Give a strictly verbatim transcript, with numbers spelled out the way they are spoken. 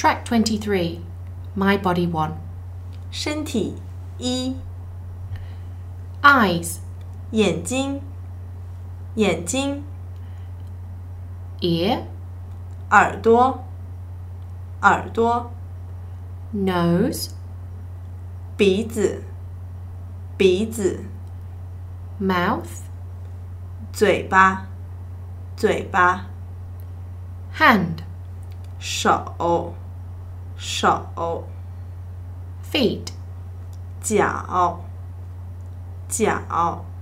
Track twenty-three, My Body one. 身体一 Eyes, 眼睛眼睛 ear, 耳朵耳朵 nose, 鼻子鼻子 mouth, 嘴巴嘴巴 hand, 手手 feet, 脚脚